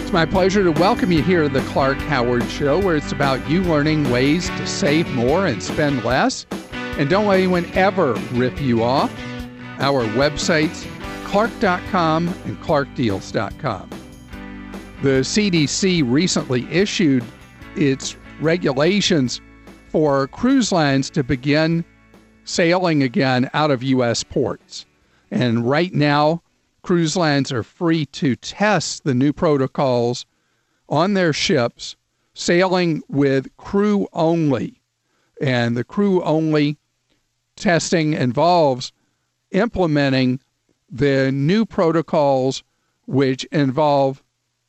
It's my pleasure to welcome you here to the Clark Howard Show, where it's about you learning ways to save more and spend less. And don't let anyone ever rip you off. Our websites, clark.com and clarkdeals.com. The CDC recently issued its regulations for cruise lines to begin sailing again out of U.S. ports. And right now, cruise lines are free to test the new protocols on their ships, sailing with crew only. And the crew only testing involves implementing the new protocols, which involve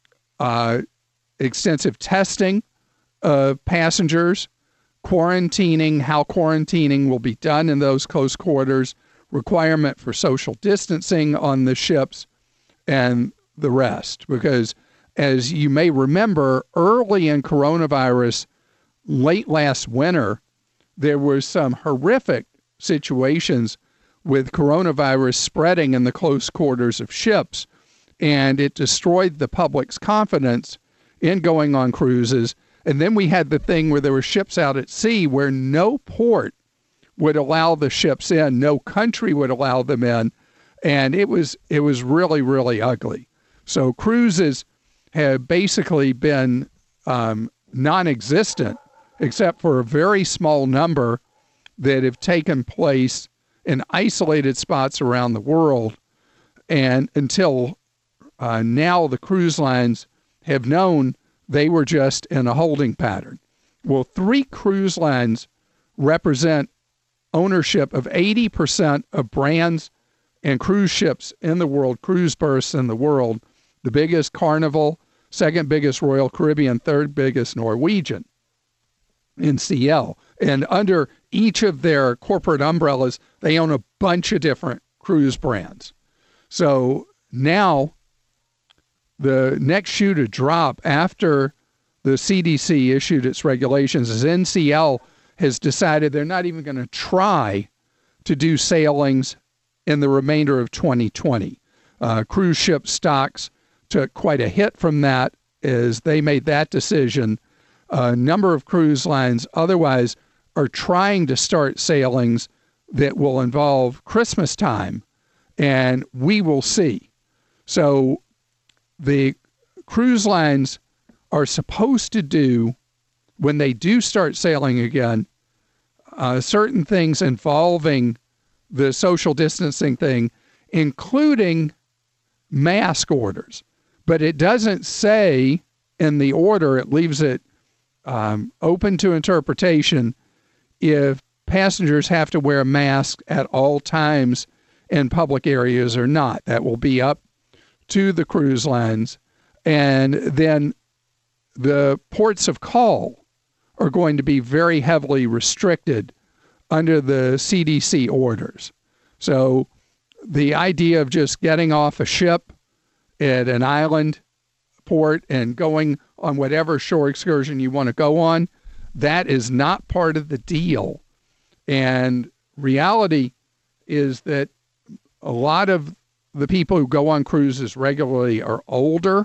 extensive testing of passengers, quarantining, how quarantining will be done in those close quarters, requirement for social distancing on the ships, and the rest. Because as you may remember, early in coronavirus, late last winter, there were some horrific situations with coronavirus spreading in the close quarters of ships, and it destroyed the public's confidence in going on cruises. And then we had the thing where there were ships out at sea where no port would allow the ships in, no country would allow them in, and it was really, really ugly. So cruises have basically been non-existent, except for a very small number that have taken place in isolated spots around the world. And until now, the cruise lines have known they were just in a holding pattern. Well, 3 cruise lines represent ownership of 80% of brands and cruise ships in the world, cruise berths in the world. The biggest, Carnival; second biggest, Royal Caribbean; third biggest, Norwegian, NCL. And under each of their corporate umbrellas, they own a bunch of different cruise brands. So now the next shoe to drop after the CDC issued its regulations is NCL has decided they're not even going to try to do sailings in the remainder of 2020. Cruise ship stocks took quite a hit from that as they made that decision. A number of cruise lines otherwise are trying to start sailings that will involve Christmas time, and we will see. So the cruise lines are supposed to do, when they do start sailing again, certain things involving the social distancing thing, including mask orders. But it doesn't say in the order, it leaves it open to interpretation, if passengers have to wear masks at all times in public areas or not. That will be up to the cruise lines. And then the ports of call are going to be very heavily restricted under the CDC orders. So the idea of just getting off a ship at an island port and going on whatever shore excursion you want to go on, that is not part of the deal. And reality is that a lot of the people who go on cruises regularly are older,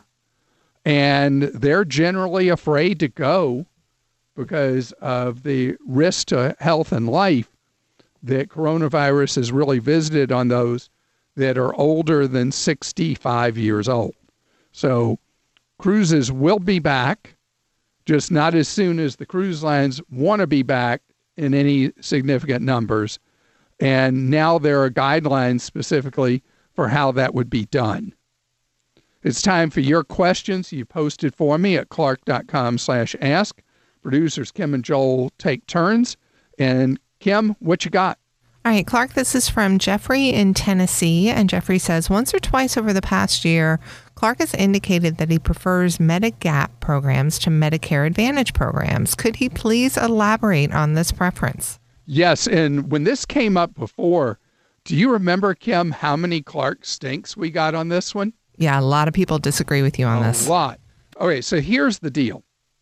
and they're generally afraid to go because of the risk to health and life that coronavirus has really visited on those that are older than 65 years old. So cruises will be back, just not as soon as the cruise lines want to be back in any significant numbers. And now there are guidelines specifically for how that would be done. It's time for your questions. You posted for me at clark.com/ask. Producers Kim and Joel take turns. And Kim, what you got? All right, Clark, this is from Jeffrey in Tennessee. And Jeffrey says, once or twice over the past year, Clark has indicated that he prefers Medigap programs to Medicare Advantage programs. Could he please elaborate on this preference? Yes, and when this came up before, do you remember, Kim, how many Clark stinks we got on this one? Yeah, a lot of people disagree with you on this. A lot. Okay, so here's the deal.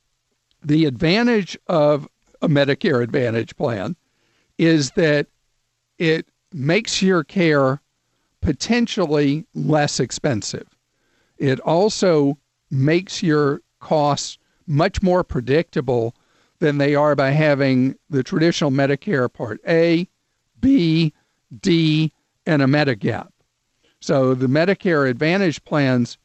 The advantage of a Medicare Advantage plan is that it makes your care potentially less expensive. It also makes your costs much more predictable than they are by having the traditional Medicare Part A, B, D, and a Medigap. So the Medicare Advantage plans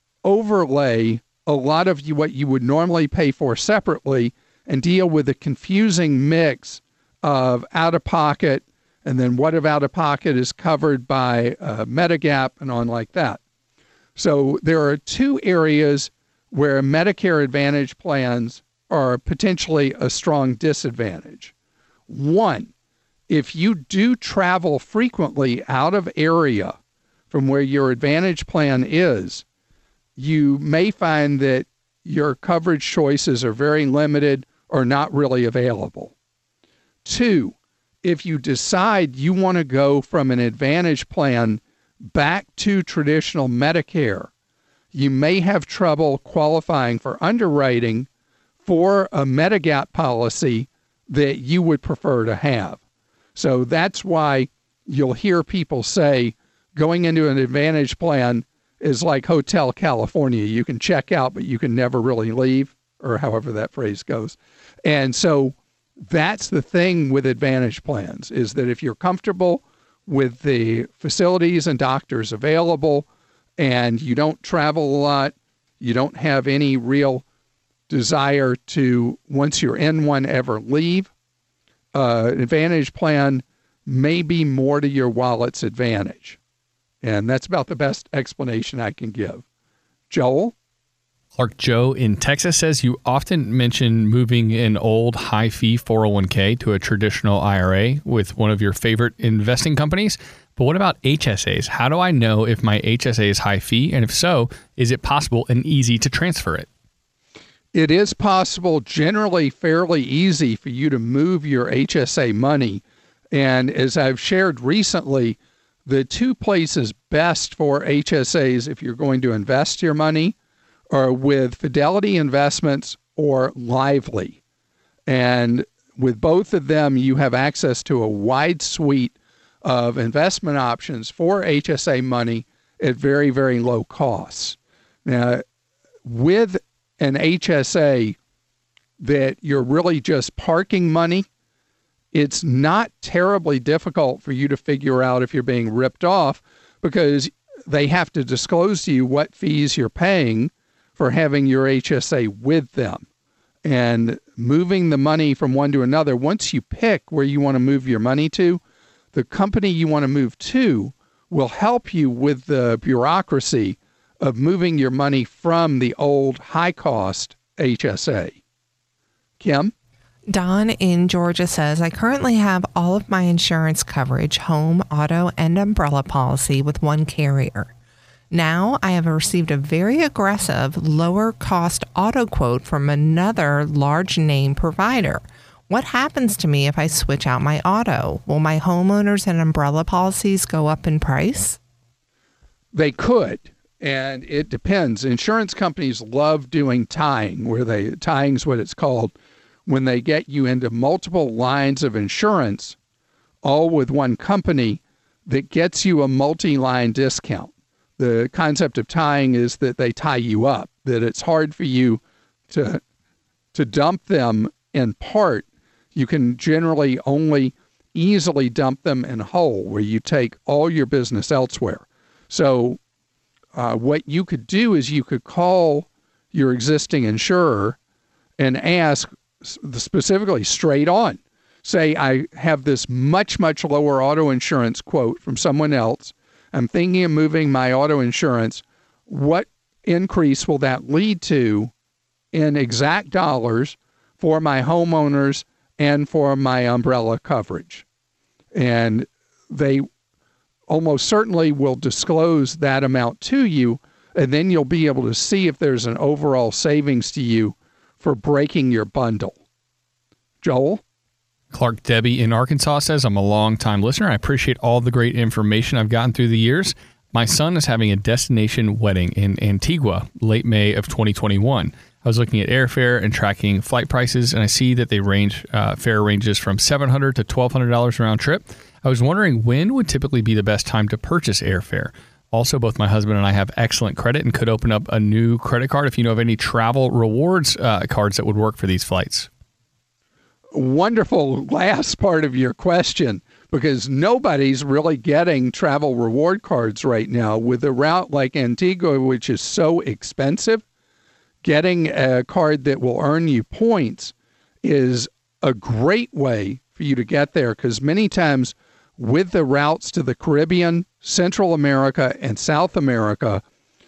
overlay a lot of what you would normally pay for separately and deal with a confusing mix of out-of-pocket and then what of out-of-pocket is covered by Medigap and on like that. So there are two areas where Medicare Advantage plans are potentially a strong disadvantage. One, if you do travel frequently out of area from where your Advantage plan is, you may find that your coverage choices are very limited or not really available. Two, if you decide you want to go from an Advantage plan back to traditional Medicare, you may have trouble qualifying for underwriting for a Medigap policy that you would prefer to have. So that's why you'll hear people say going into an Advantage plan is like Hotel California. You can check out, but you can never really leave, or however that phrase goes. And so that's the thing with Advantage plans, is that if you're comfortable with the facilities and doctors available and you don't travel a lot, you don't have any real desire to, once you're in one, ever leave, an Advantage plan may be more to your wallet's advantage. And that's about the best explanation I can give. Joel? Clark Joe in Texas says you often mention moving an old high-fee 401k to a traditional IRA with one of your favorite investing companies. But what about HSAs? How do I know if my HSA is high-fee? And if so, is it possible and easy to transfer it? It is possible, generally fairly easy for you to move your HSA money. And as I've shared recently, the two places best for HSAs if you're going to invest your money are with Fidelity Investments or Lively. And with both of them, you have access to a wide suite of investment options for HSA money at very, very low costs. Now, with an HSA that you're really just parking money, it's not terribly difficult for you to figure out if you're being ripped off, because they have to disclose to you what fees you're paying for having your HSA with them. And moving the money from one to another, once you pick where you want to move your money to, the company you want to move to will help you with the bureaucracy of moving your money from the old high-cost HSA. Kim? Don in Georgia says, I currently have all of my insurance coverage, home, auto, and umbrella policy with one carrier. Now I have received a very aggressive, lower cost auto quote from another large name provider. What happens to me if I switch out my auto? Will my homeowners and umbrella policies go up in price? They could, and it depends. Insurance companies love doing tying, tying's what it's called, when they get you into multiple lines of insurance, all with one company, that gets you a multi-line discount. The concept of tying is that they tie you up, that it's hard for you to dump them in part. You can generally only easily dump them in whole, where you take all your business elsewhere. So what you could do is you could call your existing insurer and ask specifically straight on. Say, I have this much, much lower auto insurance quote from someone else. I'm thinking of moving my auto insurance. What increase will that lead to in exact dollars for my homeowners and for my umbrella coverage? And they almost certainly will disclose that amount to you, and then you'll be able to see if there's an overall savings to you for breaking your bundle. Joel? Clark Debbie in Arkansas says, I'm a long-time listener. I appreciate all the great information I've gotten through the years. My son is having a destination wedding in Antigua, late May of 2021. I was looking at airfare and tracking flight prices, and I see that they range, fare ranges from $700 to $1,200 round trip. I was wondering when would typically be the best time to purchase airfare. Also, both my husband and I have excellent credit and could open up a new credit card if you know of any travel rewards cards that would work for these flights. Wonderful last part of your question, because nobody's really getting travel reward cards right now. With a route like Antigua, which is so expensive, getting a card that will earn you points is a great way for you to get there, because many times with the routes to the Caribbean, Central America, and South America,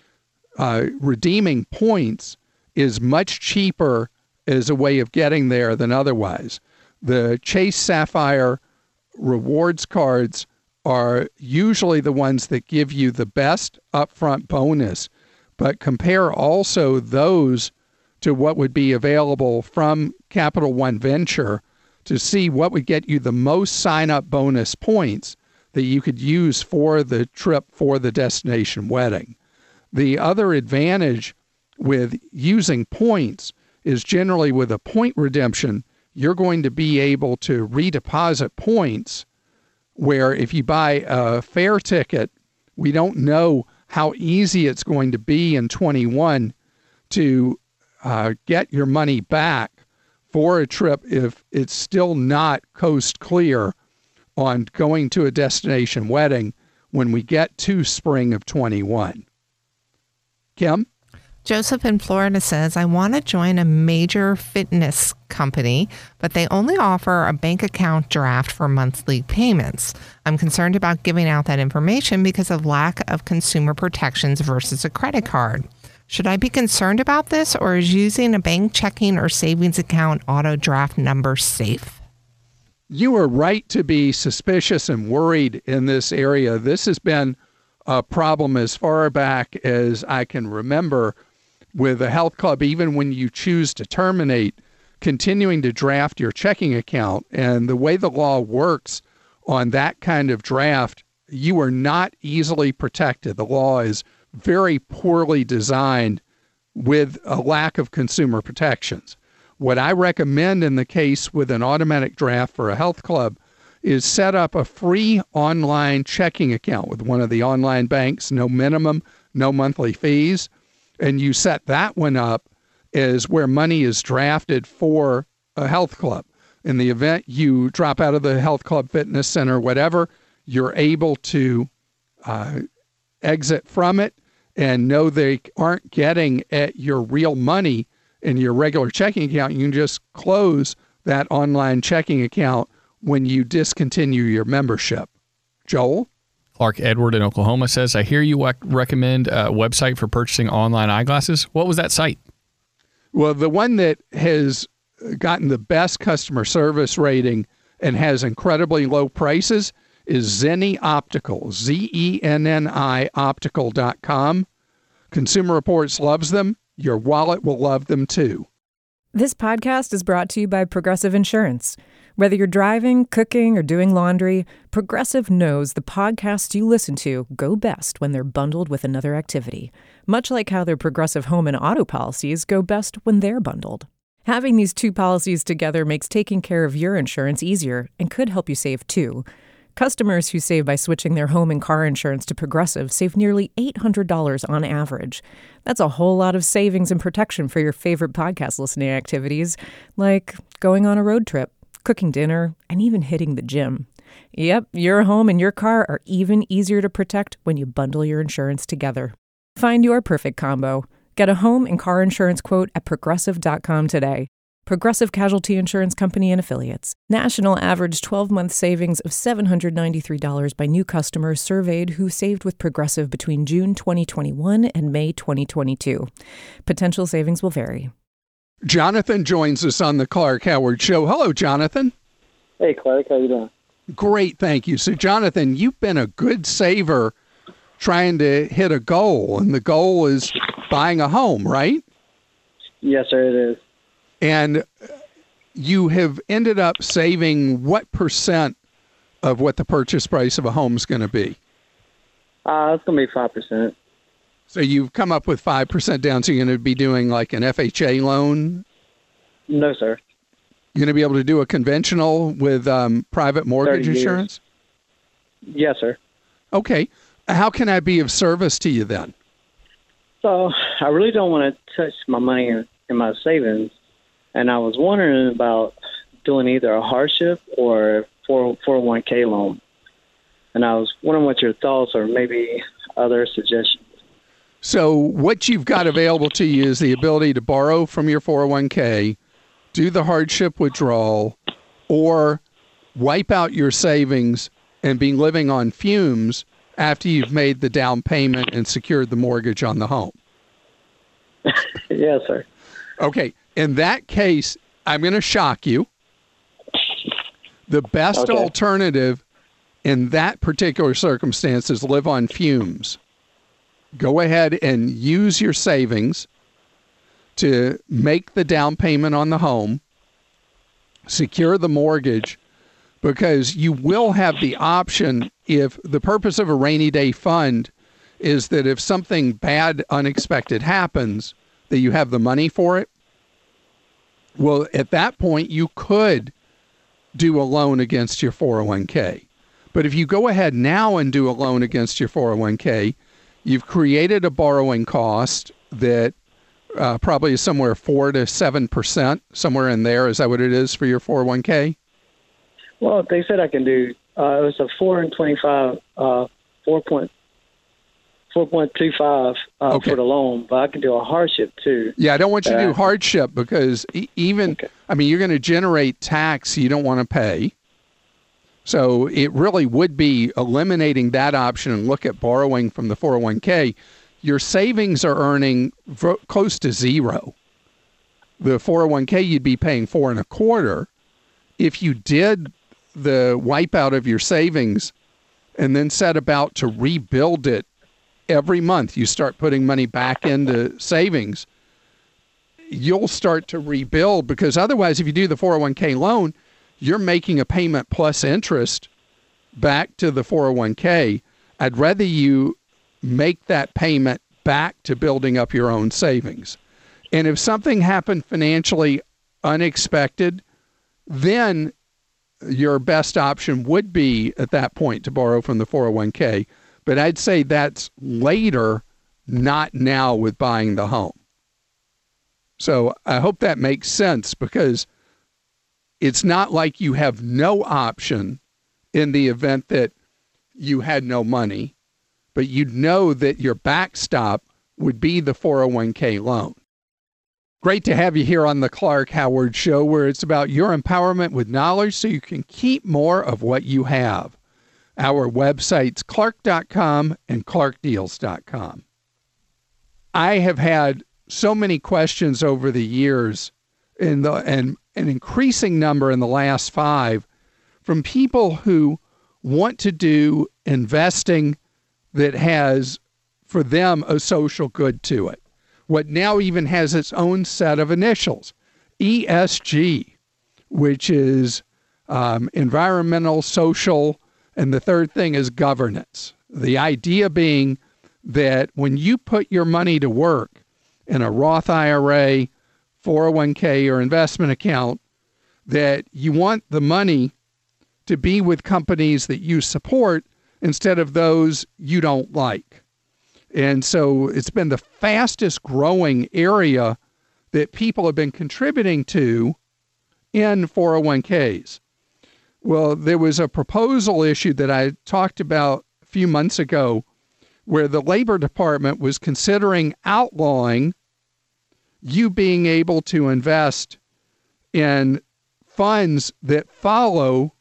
redeeming points is much cheaper as a way of getting there than otherwise. The Chase Sapphire rewards cards are usually the ones that give you the best upfront bonus, but compare also those to what would be available from Capital One Venture to see what would get you the most sign-up bonus points that you could use for the trip for the destination wedding. The other advantage with using points is generally with a point redemption, you're going to be able to redeposit points where if you buy a fare ticket, we don't know how easy it's going to be in 21 to get your money back for a trip if it's still not coast clear on going to a destination wedding when we get to spring of 21. Kim? Joseph in Florida says, I want to join a major fitness company, but they only offer a bank account draft for monthly payments. I'm concerned about giving out that information because of lack of consumer protections versus a credit card. Should I be concerned about this, or is using a bank checking or savings account auto draft number safe? You are right to be suspicious and worried in this area. This has been a problem as far back as I can remember with a health club, even when you choose to terminate, continuing to draft your checking account. And the way the law works on that kind of draft, you are not easily protected. The law is very poorly designed with a lack of consumer protections. What I recommend in the case with an automatic draft for a health club is set up a free online checking account with one of the online banks, no minimum, no monthly fees. And you set that one up as where money is drafted for a health club. In the event you drop out of the health club, fitness center, whatever, you're able to exit from it and know they aren't getting at your real money in your regular checking account. You can just close that online checking account when you discontinue your membership. Joel? Clark Edward in Oklahoma says, I hear you recommend a website for purchasing online eyeglasses. What was that site? Well, the one that has gotten the best customer service rating and has incredibly low prices is Zenni Optical, Zenni optical.com. Consumer Reports loves them. Your wallet will love them too. This podcast is brought to you by Progressive Insurance. Whether you're driving, cooking, or doing laundry, Progressive knows the podcasts you listen to go best when they're bundled with another activity, much like how their Progressive home and auto policies go best when they're bundled. Having these two policies together makes taking care of your insurance easier and could help you save too. Customers who save by switching their home and car insurance to Progressive save nearly $800 on average. That's a whole lot of savings and protection for your favorite podcast listening activities, like going on a road trip, cooking dinner, and even hitting the gym. Yep, your home and your car are even easier to protect when you bundle your insurance together. Find your perfect combo. Get a home and car insurance quote at Progressive.com today. Progressive Casualty Insurance Company and Affiliates. National average 12-month savings of $793 by new customers surveyed who saved with Progressive between June 2021 and May 2022. Potential savings will vary. Jonathan joins us on the Clark Howard Show. Hello, Jonathan. Hey, Clark. How you doing? Great, thank you. So, Jonathan, you've been a good saver trying to hit a goal, and the goal is buying a home, right? Yes, sir, it is. And you have ended up saving what percent of what the purchase price of a home is going to be? It's going to be 5%. So you've come up with 5% down, so you're going to be doing like an FHA loan? No, sir. You're going to be able to do a conventional with private mortgage 30 years. insurance? Yes, sir. Okay. How can I be of service to you then? So I really don't want to touch my money in my savings, and I was wondering about doing either a hardship or 401k loan. And I was wondering what your thoughts or maybe other suggestions. So what you've got available to you is the ability to borrow from your 401k, do the hardship withdrawal, or wipe out your savings and be living on fumes after you've made the down payment and secured the mortgage on the home. Yes, sir. Okay. In that case, I'm going to shock you. The best alternative in that particular circumstance is live on fumes. Go ahead and use your savings to make the down payment on the home, secure the mortgage, because you will have the option, if the purpose of a rainy day fund is that if something bad, unexpected happens, that you have the money for it. Well, at that point, you could do a loan against your 401k. But if you go ahead now and do a loan against your 401k, you've created a borrowing cost that probably is somewhere 4 to 7%, somewhere in there. Is that what it is for your 401k? Well, they said I can do, it was a 4.25, 4.25 Okay. for the loan, but I can do a hardship too. Yeah, I don't want you to do hardship because I mean, you're going to generate tax you don't want to pay. So it really would be eliminating that option and look at borrowing from the 401k. Your savings are earning close to zero. The 401k, you'd be paying 4.25%. If you did the wipeout of your savings and then set about to rebuild it every month, you start putting money back into savings, you'll start to rebuild, because otherwise, if you do the 401k loan, you're making a payment plus interest back to the 401k. I'd rather you make that payment back to building up your own savings. And if something happened financially unexpected, then your best option would be at that point to borrow from the 401k. But I'd say that's later, not now with buying the home. So I hope that makes sense, because it's not like you have no option in the event that you had no money, but you'd know that your backstop would be the 401k loan. Great to have you here on the Clark Howard Show, where it's about your empowerment with knowledge so you can keep more of what you have. Our websites, clark.com and clarkdeals.com. I have had so many questions over the years, and an increasing number in the last 5, from people who want to do investing that has, for them, a social good to it. What now even has its own set of initials, ESG, which is environmental, social, and the third thing is governance. The idea being that when you put your money to work in a Roth IRA, 401k, or investment account, that you want the money to be with companies that you support instead of those you don't like. And so it's been the fastest growing area that people have been contributing to in 401ks. Well, there was a proposal issued that I talked about a few months ago where the Labor Department was considering outlawing you being able to invest in funds that follow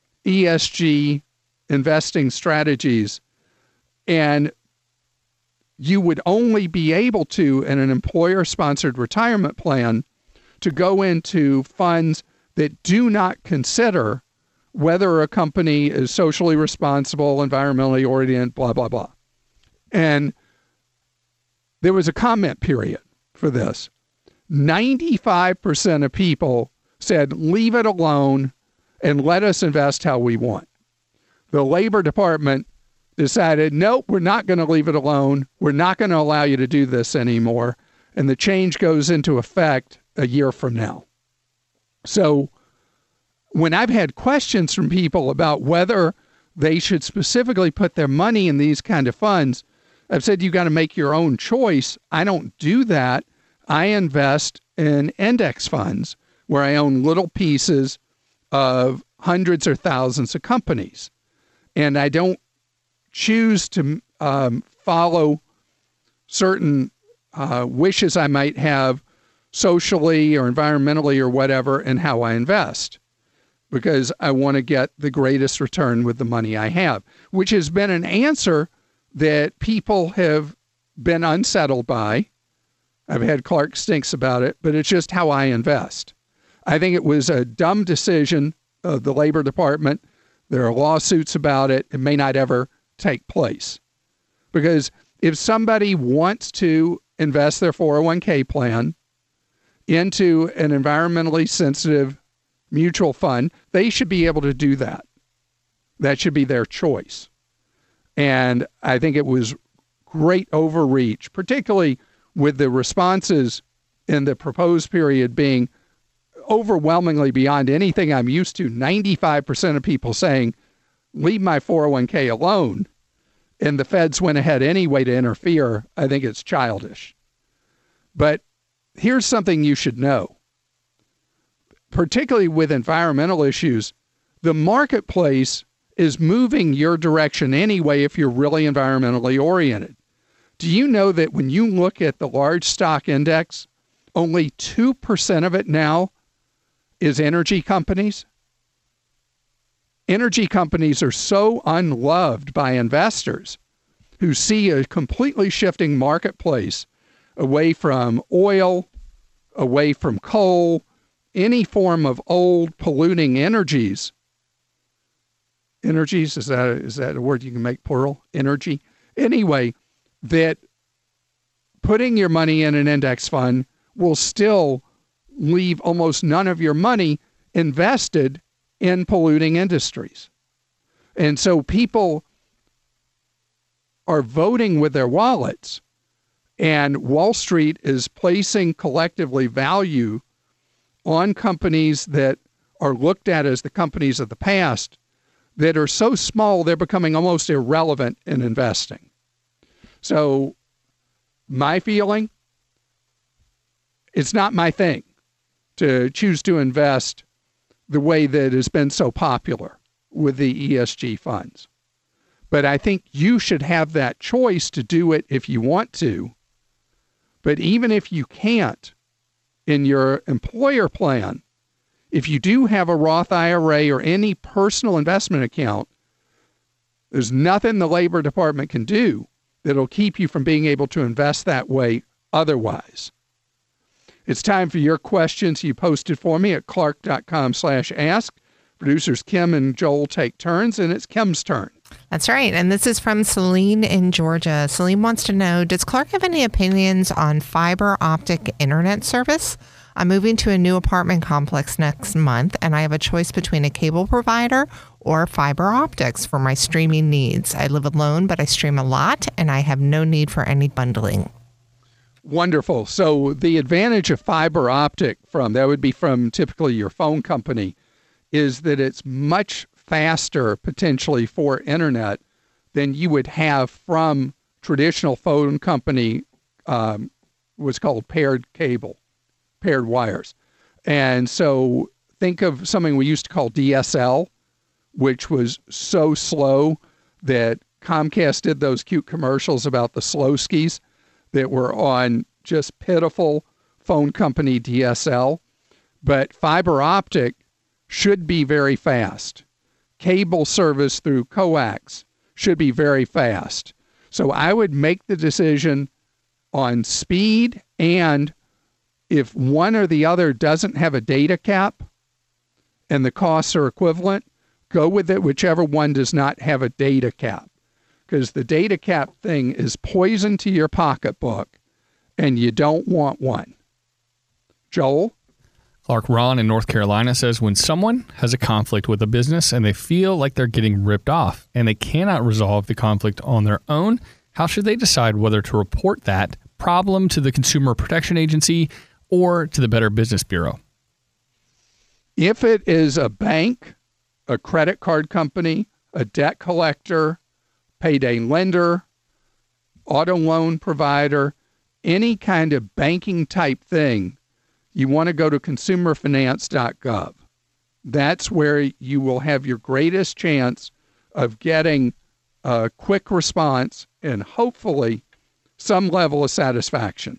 ESG investing strategies, and you would only be able to, in an employer-sponsored retirement plan, to go into funds that do not consider whether a company is socially responsible, environmentally oriented, blah, blah, blah. And there was a comment period for this. 95% of people said, leave it alone and let us invest how we want. The Labor Department decided, nope, we're not going to leave it alone. We're not going to allow you to do this anymore. And the change goes into effect a year from now. So when I've had questions from people about whether they should specifically put their money in these kind of funds. I've said you got to make your own choice. I don't do that. I invest in index funds where I own little pieces of hundreds or thousands of companies. And I don't choose to follow certain wishes I might have socially or environmentally or whatever in how I invest, because I want to get the greatest return with the money I have, which has been an answer that people have been unsettled by. I've had Clark Stinks about it, but it's just how I invest. I think it was a dumb decision of the Labor Department. There are lawsuits about it. It may not ever take place. Because if somebody wants to invest their 401k plan into an environmentally sensitive mutual fund, they should be able to do that. That should be their choice. And I think it was great overreach, particularly with the responses in the proposed period being overwhelmingly beyond anything I'm used to. 95% of people saying, leave my 401k alone. And the feds went ahead anyway to interfere. I think it's childish. But here's something you should know. Particularly with environmental issues, the marketplace is moving your direction anyway if you're really environmentally oriented. Do you know that when you look at the large stock index, only 2% of it now is energy companies? Energy companies are so unloved by investors who see a completely shifting marketplace away from oil, away from coal, any form of old polluting energies. Energies, is that a word you can make plural? Energy? Anyway, that putting your money in an index fund will still leave almost none of your money invested in polluting industries. And so people are voting with their wallets, and Wall Street is placing collectively value on companies that are looked at as the companies of the past that are so small they're becoming almost irrelevant in investing. So my feeling, it's not my thing to choose to invest the way that has been so popular with the ESG funds. But I think you should have that choice to do it if you want to. But even if you can't, in your employer plan, if you do have a Roth IRA or any personal investment account, there's nothing the Labor Department can do that'll keep you from being able to invest that way otherwise. It's time for your questions you posted for me at clark.com/ask. Producers Kim and Joel take turns, and it's Kim's turn. That's right. And this is from Celine in Georgia. Celine wants to know, does Clark have any opinions on fiber optic internet service? I'm moving to a new apartment complex next month, and I have a choice between a cable provider or fiber optics for my streaming needs. I live alone, but I stream a lot, and I have no need for any bundling. Wonderful. So the advantage of fiber optic that would be from typically your phone company, is that it's much faster potentially for internet than you would have from traditional phone company, what's called paired wires. And so think of something we used to call DSL, which was so slow that Comcast did those cute commercials about the slow skis that were on just pitiful phone company DSL. But fiber optic should be very fast. Cable service through coax should be very fast. So I would make the decision on speed, and if one or the other doesn't have a data cap and the costs are equivalent, go with it, whichever one does not have a data cap. Because the data cap thing is poison to your pocketbook, and you don't want one. Joel? Clark, Ron in North Carolina says, when someone has a conflict with a business and they feel like they're getting ripped off and they cannot resolve the conflict on their own, how should they decide whether to report that problem to the Consumer Protection Agency or to the Better Business Bureau? If it is a bank, a credit card company, a debt collector, payday lender, auto loan provider, any kind of banking type thing, you want to go to consumerfinance.gov. That's where you will have your greatest chance of getting a quick response and hopefully some level of satisfaction.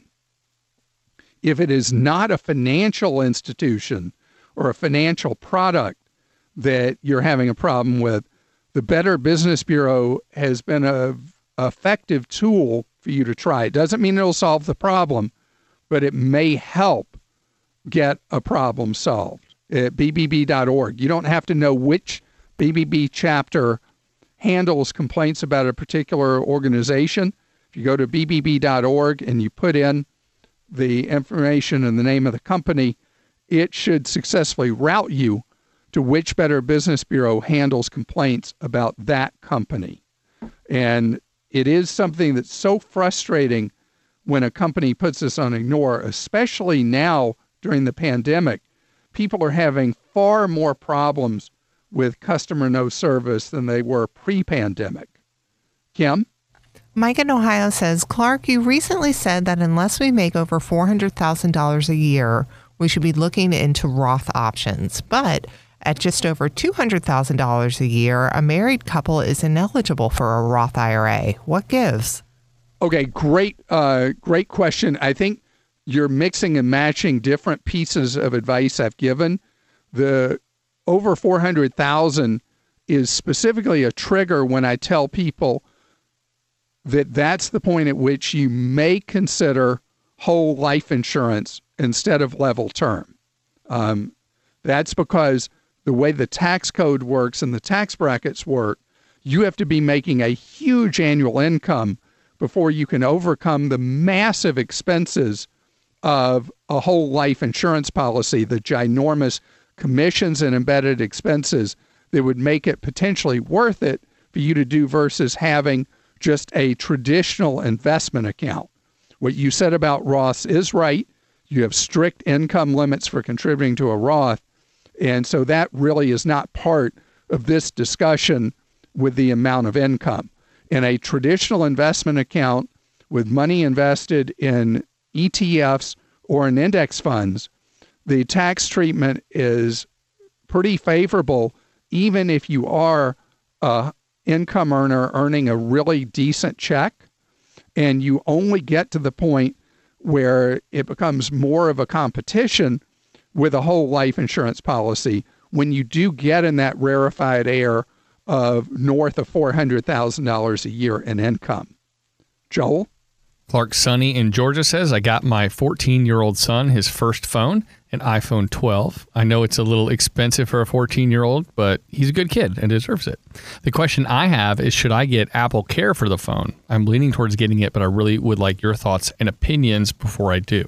If it is not a financial institution or a financial product that you're having a problem with, the Better Business Bureau has been an effective tool for you to try. It doesn't mean it'll solve the problem, but it may help get a problem solved at bbb.org. You don't have to know which BBB chapter handles complaints about a particular organization. If you go to bbb.org and you put in the information and the name of the company, it should successfully route you to which Better Business Bureau handles complaints about that company. And it is something that's so frustrating when a company puts this on ignore, especially now during the pandemic. People are having far more problems with customer no service than they were pre-pandemic. Kim? Mike in Ohio says, Clark, you recently said that unless we make over $400,000 a year, we should be looking into Roth options. But at just over $200,000 a year, a married couple is ineligible for a Roth IRA. What gives? Okay, great question. I think you're mixing and matching different pieces of advice I've given. The over 400,000 is specifically a trigger when I tell people that that's the point at which you may consider whole life insurance instead of level term. That's because the way the tax code works and the tax brackets work, you have to be making a huge annual income before you can overcome the massive expenses of a whole life insurance policy, the ginormous commissions and embedded expenses that would make it potentially worth it for you to do versus having just a traditional investment account. What you said about Roths is right. You have strict income limits for contributing to a Roth. And so that really is not part of this discussion with the amount of income. In a traditional investment account with money invested in ETFs or in index funds, the tax treatment is pretty favorable, even if you are an income earner earning a really decent check, and you only get to the point where it becomes more of a competition with a whole life insurance policy when you do get in that rarefied air of north of $400,000 a year in income. Joel? Clark Sonny in Georgia says, I got my 14-year-old son his first phone, an iPhone 12. I know it's a little expensive for a 14-year-old, but he's a good kid and deserves it. The question I have is, should I get Apple Care for the phone? I'm leaning towards getting it, but I really would like your thoughts and opinions before I do.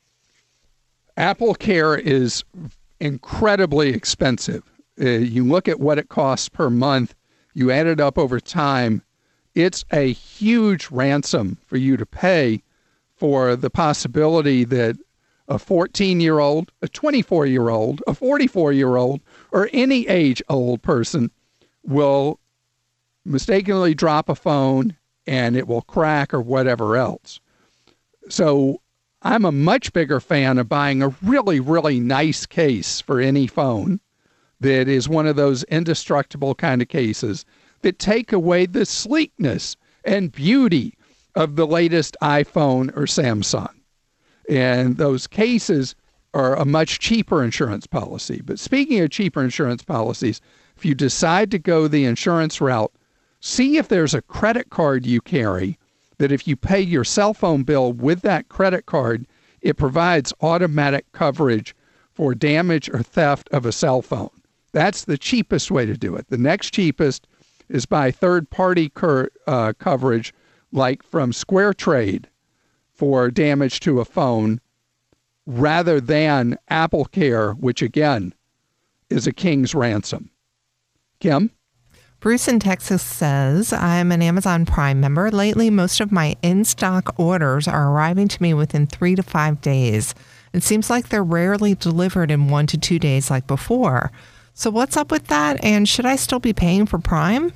Apple Care is incredibly expensive. You look at what it costs per month, you add it up over time, it's a huge ransom for you to pay for the possibility that a 14-year-old, a 24-year-old, a 44-year-old, or any age-old person will mistakenly drop a phone and it will crack or whatever else. So I'm a much bigger fan of buying a really, really nice case for any phone that is one of those indestructible kind of cases that take away the sleekness and beauty of the latest iPhone or Samsung. And those cases are a much cheaper insurance policy. But speaking of cheaper insurance policies, if you decide to go the insurance route, see if there's a credit card you carry that if you pay your cell phone bill with that credit card, it provides automatic coverage for damage or theft of a cell phone. That's the cheapest way to do it. The next cheapest is by third-party coverage, like from SquareTrade for damage to a phone, rather than Apple Care, which again is a king's ransom. Kim? Bruce in Texas says, I'm an Amazon Prime member. Lately, most of my in-stock orders are arriving to me within 3 to 5 days. It seems like they're rarely delivered in 1 to 2 days like before. So what's up with that? And should I still be paying for Prime?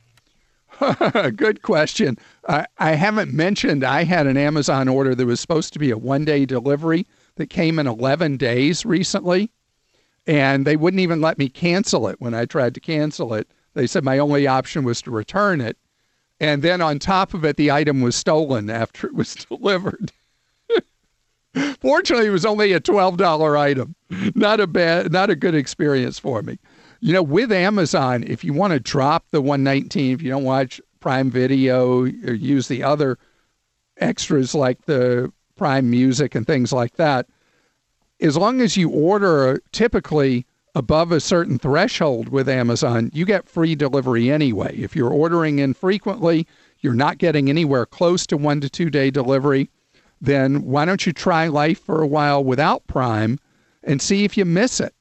Good question. I haven't mentioned I had an Amazon order that was supposed to be a one-day delivery that came in 11 days recently, and they wouldn't even let me cancel it when I tried to cancel it. They said my only option was to return it, and then on top of it, the item was stolen after it was delivered. Fortunately, it was only a $12 item. Not a good experience for me. You know, with Amazon, if you want to drop the $119, if you don't watch Prime Video or use the other extras like the Prime Music and things like that, as long as you order typically above a certain threshold with Amazon, you get free delivery anyway. If you're ordering infrequently, you're not getting anywhere close to 1 to 2 day delivery, then why don't you try life for a while without Prime and see if you miss it?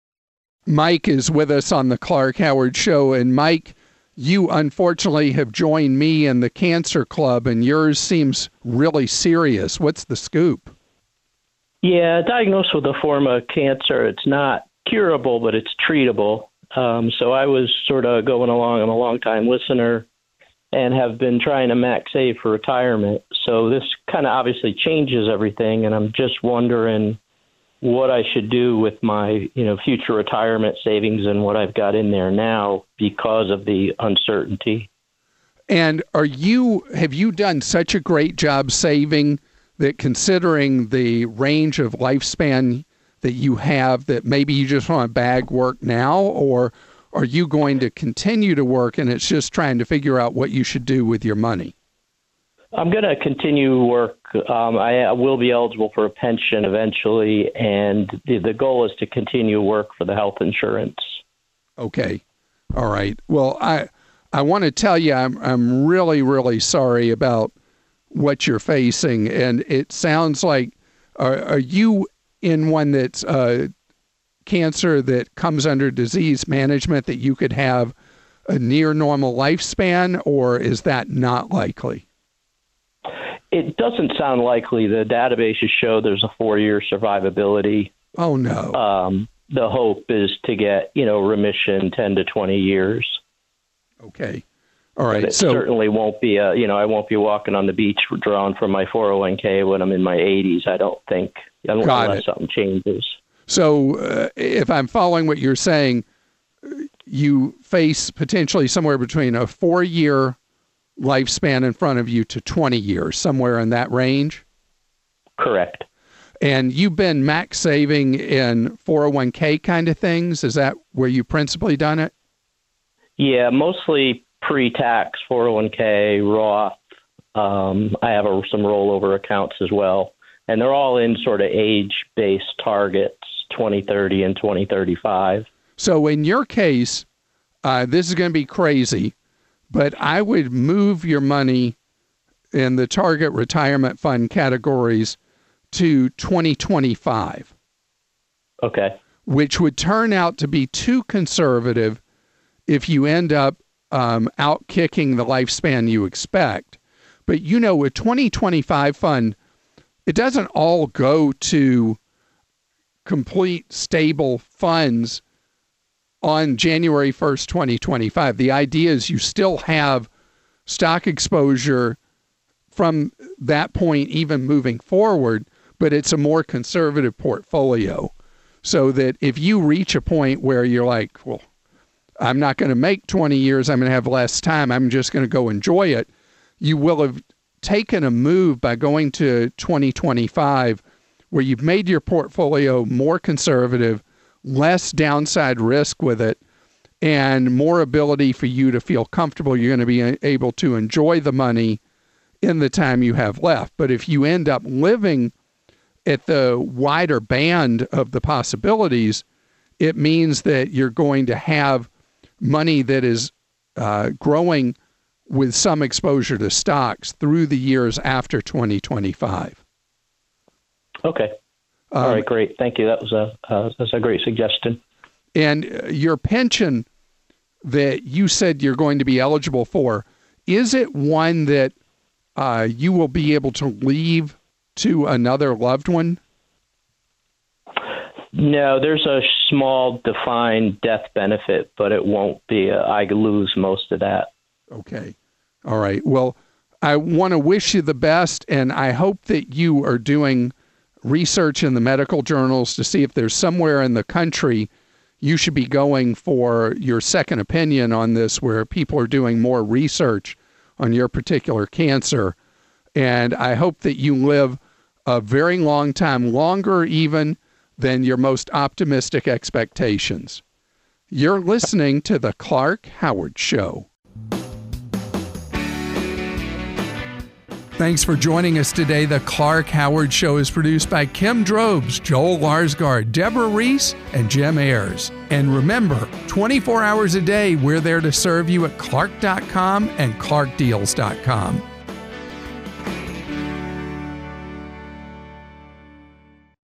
Mike is with us on the Clark Howard Show. And Mike, you unfortunately have joined me in the Cancer Club, and yours seems really serious. What's the scoop? Yeah, diagnosed with a form of cancer. It's not curable, but it's treatable. So I was sort of going along. I'm a long-time listener and have been trying to max save for retirement. So this kind of obviously changes everything, and I'm just wondering what I should do with my, future retirement savings and what I've got in there now because of the uncertainty. And have you done such a great job saving that, considering the range of lifespan that you have, that maybe you just want to bag work now, or are you going to continue to work and it's just trying to figure out what you should do with your money? I'm going to continue work. I will be eligible for a pension eventually, and the goal is to continue work for the health insurance. Okay. All right. Well, I want to tell you I'm really, really sorry about what you're facing, and it sounds like are you in one that's cancer that comes under disease management that you could have a near normal lifespan, or is that not likely? It doesn't sound likely. The databases show there's a 4-year survivability. Oh, no. The hope is to get, remission 10 to 20 years. Okay. All right. But it certainly won't be, I won't be walking on the beach drawing from my 401k when I'm in my 80s, I don't think, unless something changes. So if I'm following what you're saying, you face potentially somewhere between a 4-year lifespan in front of you to 20 years, somewhere in that range? Correct. And you've been max saving in 401k kind of things? Is that where you principally done it? Yeah, mostly pre-tax 401k, Roth. I have some rollover accounts as well. And they're all in sort of age-based targets, 2030 and 2035. So in your case, this is going to be crazy, but I would move your money in the target retirement fund categories to 2025. Okay. Which would turn out to be too conservative if you end up out-kicking the lifespan you expect. But, a 2025 fund, it doesn't all go to complete stable funds on January 1st, 2025. The idea is you still have stock exposure from that point, even moving forward, but it's a more conservative portfolio. So that if you reach a point where you're like, well, I'm not going to make 20 years, I'm going to have less time, I'm just going to go enjoy it, you will have taken a move by going to 2025 where you've made your portfolio more conservative, less downside risk with it, and more ability for you to feel comfortable you're going to be able to enjoy the money in the time you have left. But if you end up living at the wider band of the possibilities, it means that you're going to have money that is growing with some exposure to stocks through the years after 2025. Okay. All right, great. Thank you. That's a great suggestion. And your pension that you said you're going to be eligible for, is it one that you will be able to leave to another loved one? No, there's a small defined death benefit, but it won't be. I lose most of that. Okay. All right. Well, I want to wish you the best, and I hope that you are doing research in the medical journals to see if there's somewhere in the country you should be going for your second opinion on this, where people are doing more research on your particular cancer. And I hope that you live a very long time, longer even than your most optimistic expectations. You're listening to The Clark Howard Show. Thanks for joining us today. The Clark Howard Show is produced by Kim Drobes, Joel Larsgaard, Deborah Reese, and Jim Ayers. And remember, 24 hours a day, we're there to serve you at Clark.com and ClarkDeals.com.